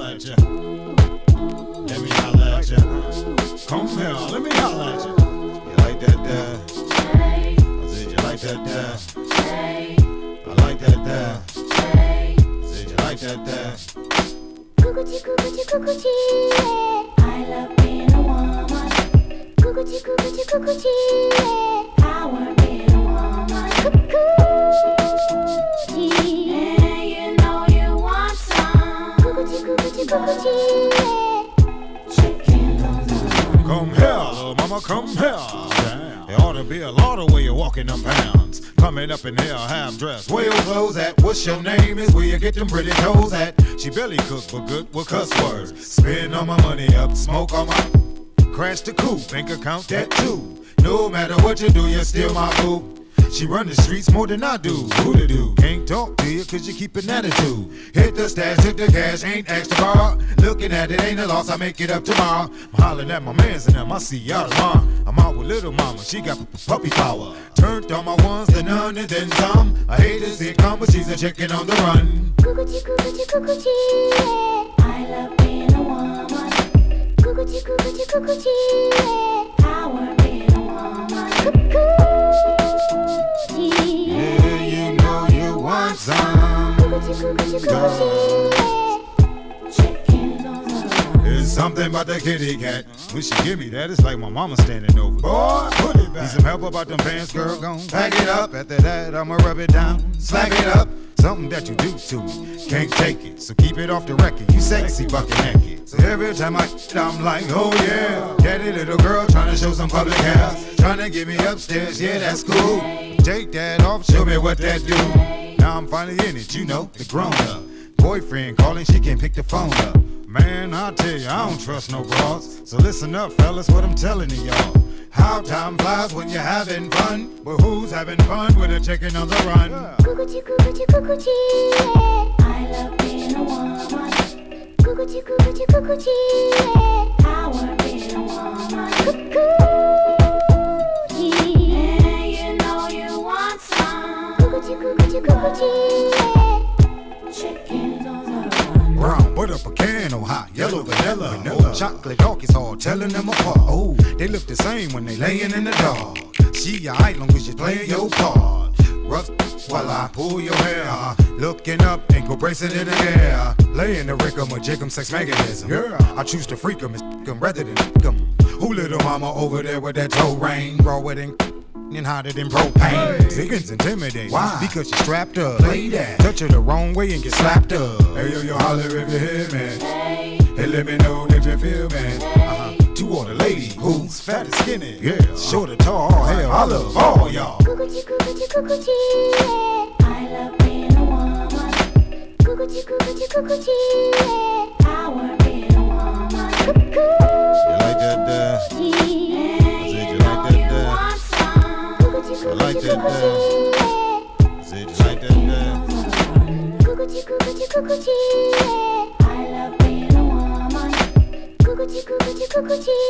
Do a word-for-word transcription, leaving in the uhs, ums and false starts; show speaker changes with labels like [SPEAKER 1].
[SPEAKER 1] holla at ya. Let me holla at ya. Come here, let me holla at ya. You like that there? I said you like that there. I like that there. I said you like that there.
[SPEAKER 2] Cuckoo, cuckoo, cuckoo, yeah. I love being a woman. Cuckoo, cuckoo, cuckoo, yeah. Power being a woman. Cuckoo, yeah. You know you want some. Cuckoo, cuckoo, cuckoo, yeah. Chicken on the run.
[SPEAKER 1] Come here, little mama, come here. Damn. There ought to be a lot of way you're walking them pounds. Coming up in here half dressed. Where your clothes at? What's your name? Is where you get them pretty toes at? She barely cook but good with cuss words. Spend all my money up, smoke all my. Crash the coupe, bank account that too. No matter what you do, you're still my boo. She run the streets more than I do. Who to do? Can't talk to you cause you keep an attitude. Hit the stash, hit the cash, ain't extra bar. Looking at it ain't a loss, I make it up tomorrow. I'm hollering at my mans and them, I see y'all tomorrow. I'm out with little mama, she got puppy power. Turned on my ones to none and then some. I hate to see it come, but she's a chicken on the run.
[SPEAKER 2] Cuckoo, cuckoo, cuckoo, yeah. I love being a woman. Cuckoo, cuckoo, cuckoo, yeah. Power being a woman. Cuckoo.
[SPEAKER 1] Yeah, you know you want some. There's something about that kitty cat. When she give me that, it's like my mama standing over. Boy, put it back. Need some help about them pants, girl? Gon' pack it up. After that, I'ma rub it down, slack it up. Something that you do to me, can't take it. So keep it off the record. You sexy, bucket naked. So every time I, I'm like, oh yeah. Daddy, little girl, trying to show some public house. Trying to get me upstairs, yeah, that's cool. Take that off, show me what that do. Now I'm finally in it, you know, the grown up. Boyfriend calling, she can't pick the phone up. Man, I tell you, I don't trust no bras. So listen up, fellas, what I'm telling you, y'all. How time flies when you're having fun. But who's having fun with a chicken on the run?
[SPEAKER 2] Cuckoo, cuckoo, cuckoo, yeah. I love being a woman. Cuckoo, cuckoo, cuckoo, yeah. Power being a woman. Cuckoo, yeah. You know you want some. Cuckoo, cuckoo, cuckoo, yeah. Chickens on the run.
[SPEAKER 1] Brown butter pecan or hot yellow vanilla, vanilla. Chocolate dark is hard telling them apart. Oh, they look the same when they laying in the dark. She alright long as you playing your part. Rough while I pull your hair. Looking up, ankle bracing in the air. Laying the rickum or jig'em sex mechanism. Yeah, I choose to freak 'em and rather than f**k 'em. Who little mama over there with that toe ring? Raw wedding and hotter than propane. Hey. Chickens intimidate. Why? Because you're strapped up. Play that. Touch her the wrong way and get slapped up. Hey yo, yo, holler if you hear me. Hey, hey let me know if you feel me. Hey. Uh-huh. To all the ladies who's fat and skinny. Yeah, short or tall, hell, I love all y'all.
[SPEAKER 2] Cuckoo, cuckoo, cuckoo, yeah. I love being a woman. Cuckoo, cuckoo, cuckoo, yeah. Power being a woman. Cuckoo.
[SPEAKER 1] You like that there?
[SPEAKER 2] Yeah,
[SPEAKER 1] I said you
[SPEAKER 2] know
[SPEAKER 1] like that
[SPEAKER 2] you
[SPEAKER 1] there?
[SPEAKER 2] want some. Cuckoo, cuckoo,
[SPEAKER 1] I like that
[SPEAKER 2] cuckoo,
[SPEAKER 1] there.
[SPEAKER 2] yeah.
[SPEAKER 1] I said you like that there?
[SPEAKER 2] Cuckoo, cuckoo, cuckoo, yeah. I love being a woman. Cuckoo, cuckoo, cuckoo,